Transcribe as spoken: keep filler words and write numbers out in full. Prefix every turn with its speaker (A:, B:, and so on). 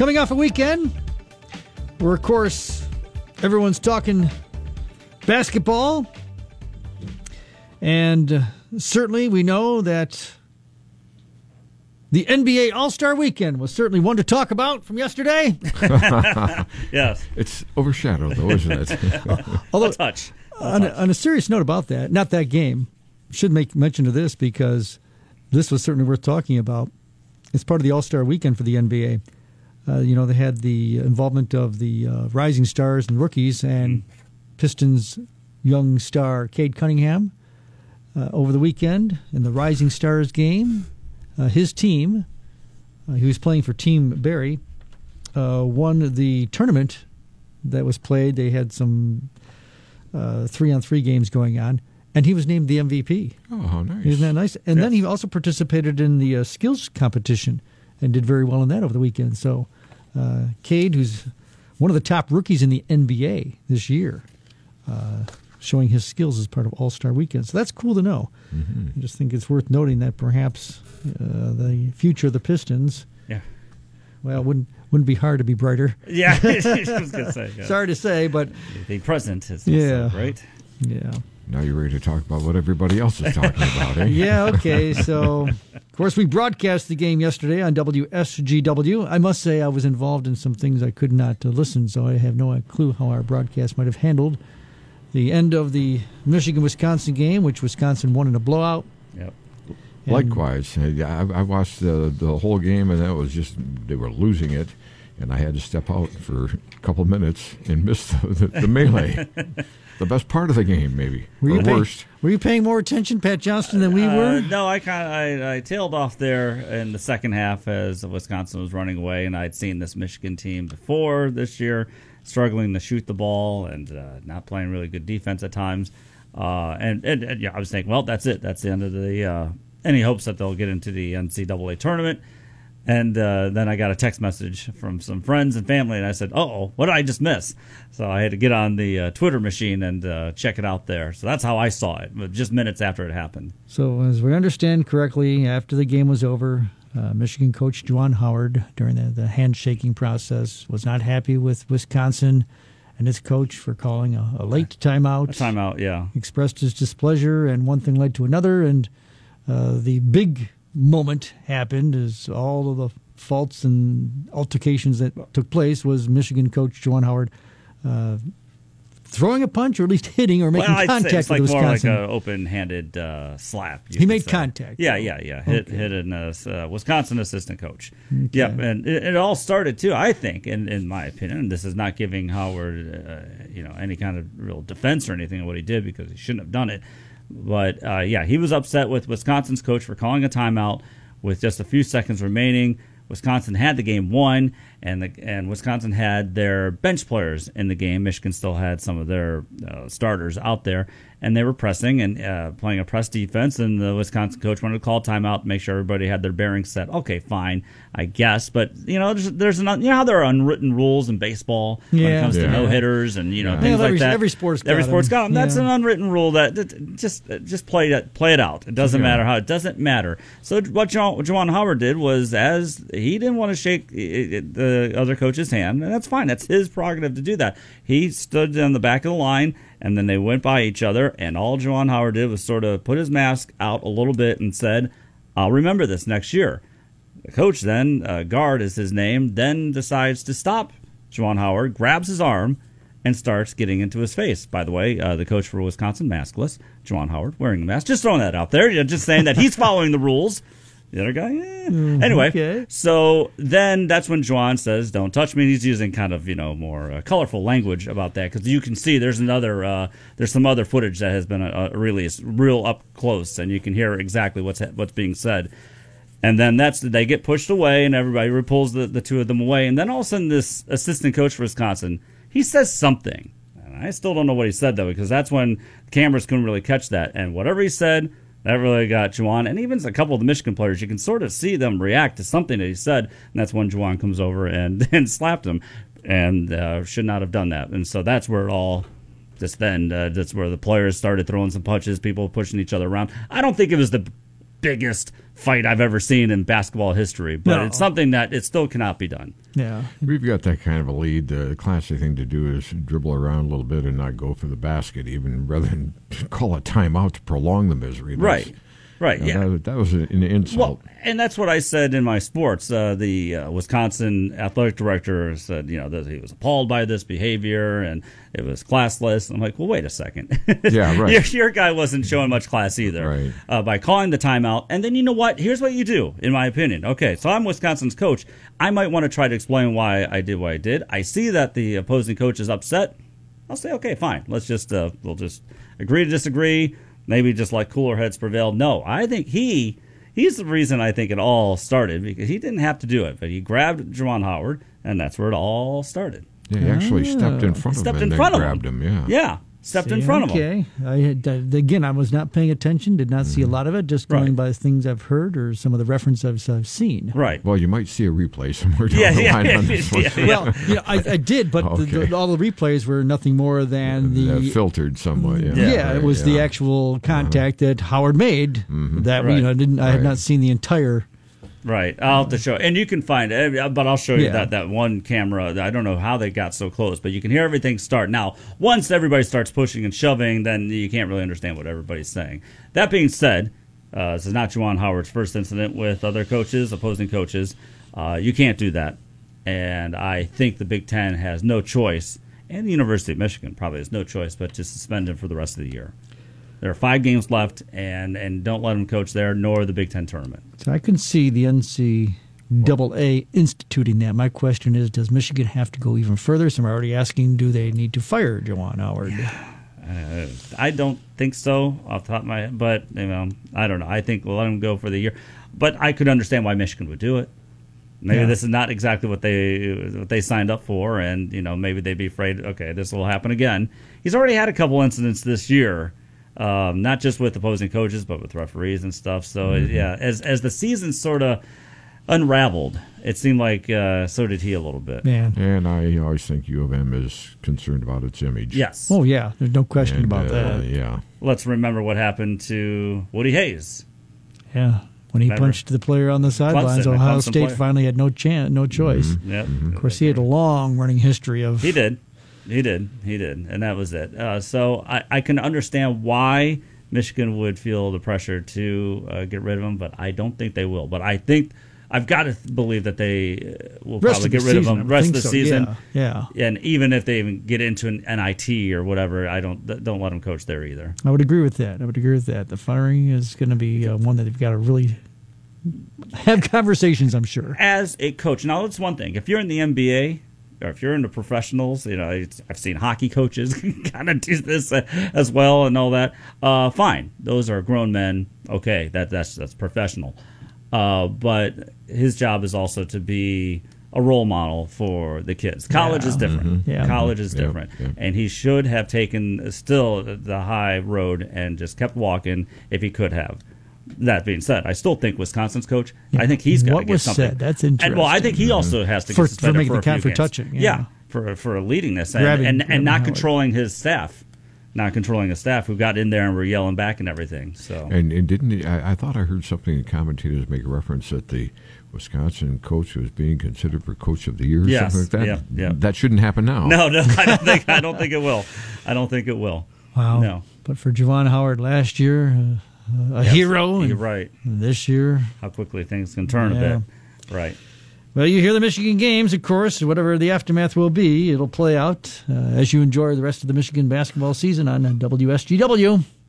A: Coming off a weekend where, of course, everyone's talking basketball. And uh, certainly we know that the N B A All-Star Weekend was certainly one to talk about from yesterday.
B: Yes.
C: It's overshadowed, though, isn't it?
A: Although,
B: a touch. A
A: on,
B: touch.
A: A, on a serious note about that, not that game, should make mention of this because this was certainly worth talking about. It's part of the All-Star Weekend for the N B A. Uh, you know, they had the involvement of the uh, rising stars and rookies and mm. Pistons young star Cade Cunningham uh, over the weekend in the Rising Stars game. Uh, his team, uh, he was playing for Team Barry, uh, won the tournament that was played. They had some uh, three-on-three games going on, and he was named the M V P.
C: Oh, how nice.
A: Isn't that nice? And
B: yes.
A: then he also participated in the uh, skills competition and did very well in that over the weekend. So uh, Cade, who's one of the top rookies in the N B A this year, uh, showing his skills as part of All-Star Weekend. So that's cool to know. Mm-hmm. I just think it's worth noting that perhaps uh, the future of the Pistons,
B: yeah,
A: well, wouldn't wouldn't be hard to be brighter.
B: Yeah, I was going to say. Yeah.
A: Sorry to say, but
B: the present is
A: yeah,
B: also great.
A: Yeah.
C: Now you're ready to talk about what everybody else is talking about, eh?
A: Yeah, okay. So, of course, we broadcast the game yesterday on W S G W. I must say I was involved in some things I could not uh, listen, so I have no clue how our broadcast might have handled the end of the Michigan-Wisconsin game, which Wisconsin won in a blowout.
B: Yep.
A: And
C: Likewise. I, I watched the, the whole game, and that was just, they were losing it, and I had to step out for a couple minutes and miss the, the, the melee. The best part of the game, maybe,
A: were
C: or
A: you pay,
C: worst.
A: Were you paying more attention, Pat Johnston, than we
B: uh,
A: were?
B: No, I kind of I, I tailed off there in the second half as Wisconsin was running away, and I'd seen this Michigan team before this year, struggling to shoot the ball and uh, not playing really good defense at times. Uh, and, and, and yeah, I was thinking, well, that's it. That's the end of the uh, any hopes that they'll get into the N C double A tournament. And uh, then I got a text message from some friends and family, and I said, uh-oh, what did I just miss? So I had to get on the uh, Twitter machine and uh, check it out there. So that's how I saw it, just minutes after it happened.
A: So as we understand correctly, after the game was over, uh, Michigan coach Juwan Howard, during the, the handshaking process, was not happy with Wisconsin and his coach for calling a, a late timeout.
B: A timeout, yeah.
A: Expressed his displeasure, and one thing led to another, and uh, the big moment happened as all of the faults and altercations that took place was Michigan coach Juwan Howard uh, throwing a punch, or at least hitting or making
B: well, I'd
A: contact
B: say it's
A: with
B: like
A: Wisconsin.
B: more like an open-handed uh, slap.
A: He made say. contact.
B: Yeah, yeah, yeah. Hit,
A: okay.
B: hit an uh, uh, Wisconsin assistant coach.
A: Okay.
B: Yeah, and it, it all started too. I think, in, in my opinion, and this is not giving Howard, uh, you know, any kind of real defense or anything of what he did, because he shouldn't have done it. But, uh, yeah, he was upset with Wisconsin's coach for calling a timeout with just a few seconds remaining. Wisconsin had the game won, and the, and Wisconsin had their bench players in the game. Michigan still had some of their uh, starters out there, and they were pressing and uh, playing a press defense, and the Wisconsin coach wanted to call a timeout to make sure everybody had their bearings set. Okay, fine, I guess. But, you know, there's, there's an, you know how there are unwritten rules in baseball
A: yeah.
B: when it comes
C: yeah.
B: to no-hitters and, you know,
C: Yeah.
B: things
A: yeah,
B: like
A: every,
B: that.
A: Every sport's got
B: Every sport's got them. That's
A: yeah.
B: an unwritten rule that, that just just play it play it out. It doesn't
C: Yeah.
B: matter how. It doesn't matter. So what John, what Juwan Howard did was, as he didn't want to shake the other coach's hand, and that's fine. That's his prerogative to do that. He stood on the back of the line, and then they went by each other, and all Juwan Howard did was sort of put his mask out a little bit and said, I'll remember this next year. The coach then, uh, Guard is his name, then decides to stop Juwan Howard, grabs his arm, and starts getting into his face. By the way, uh, the coach for Wisconsin, maskless, Juwan Howard, wearing the mask. Just throwing that out there. You're just saying that he's following the rules. The other guy, eh.
A: Mm,
B: Anyway,
A: okay.
B: So then that's when Juwan says, don't touch me. He's using kind of, you know, more uh, colorful language about that, because you can see there's another, uh, there's some other footage that has been uh, released real up close, and you can hear exactly what's what's being said. And then that's they get pushed away, and everybody pulls the, the two of them away. And then all of a sudden, this assistant coach for Wisconsin, he says something. And I still don't know what he said, though, because that's when cameras couldn't really catch that. And whatever he said, that really got Juwan. And even a couple of the Michigan players, you can sort of see them react to something that he said. And that's when Juwan comes over and, and slapped him, and uh, should not have done that. And so that's where it all... Just then, uh, that's where the players started throwing some punches, people pushing each other around. I don't think it was the biggest fight I've ever seen in basketball history, but
A: No.
B: it's something that it still cannot be done.
A: Yeah.
C: We've got that kind of a lead. The classic thing to do is dribble around a little bit and not go for the basket, even rather than call a timeout to prolong the misery. That's-
B: Right. Right,
C: you know,
B: yeah.
C: That, that was an insult.
B: Well, and that's what I said in my sports. Uh, the uh, Wisconsin athletic director said, you know, that he was appalled by this behavior and it was classless. I'm like, well, wait a second.
C: Yeah, right.
B: your, your guy wasn't showing much class either
C: Right.
B: uh, by calling the timeout. And then you know what? Here's what you do, in my opinion. Okay, so I'm Wisconsin's coach. I might want to try to explain why I did what I did. I see that the opposing coach is upset. I'll say, okay, fine. Let's just uh, we'll just agree to disagree. Maybe just let cooler heads prevail. No, I think he he's the reason I think it all started, because he didn't have to do it, but he grabbed Juwan Howard, and that's where it all started.
C: Yeah, he actually stepped in
A: Oh.
C: front of
B: Stepped
C: him
B: in
C: and
B: front
C: then
B: of
C: grabbed
B: him.
C: him. Yeah.
B: Yeah, stepped in front of him.
A: Okay. I had, uh, again, I was not paying attention, did not see a lot of it, just going
B: Right.
A: by things I've heard or some of the references I've, I've seen.
B: Right.
C: Well, you might see a replay somewhere down
B: Yeah,
C: the
B: yeah,
C: line
B: yeah,
C: on this one.
B: yeah.
A: Well, you know, I, I did, but the,
C: Okay.
A: the, all the replays were nothing more than the
C: That filtered somewhat. Yeah,
A: yeah,
C: right,
A: it was the
C: yeah.
A: actual contact that Howard made. That
B: Right.
A: you know, didn't I had
C: Right.
A: not seen the entire.
B: Right, I'll have to show, and you can find it, but I'll show you
A: Yeah.
B: that that one camera. I don't know how they got so close, but you can hear everything start. Now, once everybody starts pushing and shoving, then you can't really understand what everybody's saying. That being said, uh, this is not Juwan Howard's first incident with other coaches, opposing coaches. Uh, you can't do that, and I think the Big Ten has no choice, and the University of Michigan probably has no choice but to suspend him for the rest of the year. There are five games left, and, and don't let him coach there, nor the Big Ten tournament.
A: So I can see the N C double A instituting that. My question is, does Michigan have to go even further? Some are already asking, do they need to fire Juwan Howard?
B: Uh, I don't think so off the top of my head, but you know, I don't know. I think we'll let him go for the year. But I could understand why Michigan would do it. Maybe
A: Yeah.
B: this is not exactly what they what they signed up for, and you know, maybe they'd be afraid, okay, this will happen again. He's already had a couple incidents this year. Um, not just with opposing coaches, but with referees and stuff. So
C: Mm-hmm.
B: yeah, as as the season sort of unraveled, it seemed like uh, so did he a little bit.
A: Man.
C: And I always think U of M is concerned about its image.
B: Yes.
A: Oh, yeah. There's no question
C: And,
A: about
C: uh,
A: that.
C: Yeah.
B: Let's remember what happened to Woody Hayes.
A: Yeah. When he
B: Remember?
A: punched the player on the sidelines,
B: the
A: Ohio
B: Clemson
A: State
B: player.
A: finally had no chance, no choice.
B: Yep.
A: Of course, he had a long running history of.
B: He did. He did. He did. And that was it. Uh, so I, I can understand why Michigan would feel the pressure to uh, get rid of him, but I don't think they will. But I think I've got to believe that they uh, will
A: Rest
B: probably
A: of the
B: get rid of
A: season, I
B: him
A: would
B: rest of
A: think
B: the
A: so.
B: season.
A: Yeah, yeah.
B: And even if they even get into an N I T or whatever, I don't don't let him coach there either.
A: I would agree with that. I would agree with that. The firing is going to be uh, one that they've got to really have conversations, I'm sure.
B: As a coach, now that's one thing. If you're in the N B A, or if you're into professionals, you know, it's, I've seen hockey coaches kind of do this uh, as well and all that. Uh, fine, those are grown men. Okay, that that's that's professional. Uh, but his job is also to be a role model for the kids. College
A: Yeah.
B: is different.
A: Yeah.
B: College is
C: Yep,
B: different,
C: yep.
B: and he should have taken still the high road and just kept walking if he could have. That being said, I still think Wisconsin's coach. I think he's got to
A: What
B: get
A: was
B: something.
A: said? That's
B: And well, I think
A: interesting.
B: he also has to
A: For-
B: get
A: for
B: suspended
A: making
B: for,
A: the
B: a few
A: count for
B: games.
A: touching, yeah.
B: yeah, for for leading this and
A: Grabbing-
B: and, and
A: grabbing
B: not
A: Howard.
B: controlling his staff, not controlling his staff who got in there and were yelling back and everything. So
C: And, and didn't he, I, I thought I heard something the commentators make a reference that the Wisconsin coach was being considered for coach of the year or
B: Yes,
C: something like that.
B: yeah, yeah.
C: That shouldn't happen now.
B: no, no, I don't think I don't think it will. I don't think it will.
A: Wow.
B: No.
A: But for Juwan Howard last year, uh, a
B: Yes,
A: hero.
B: You're
A: and
B: right.
A: This year,
B: How quickly things can turn
A: Yeah.
B: a bit. Right.
A: well, you hear the Michigan games, of course, whatever the aftermath will be, it'll play out uh, as you enjoy the rest of the Michigan basketball season on W S G W.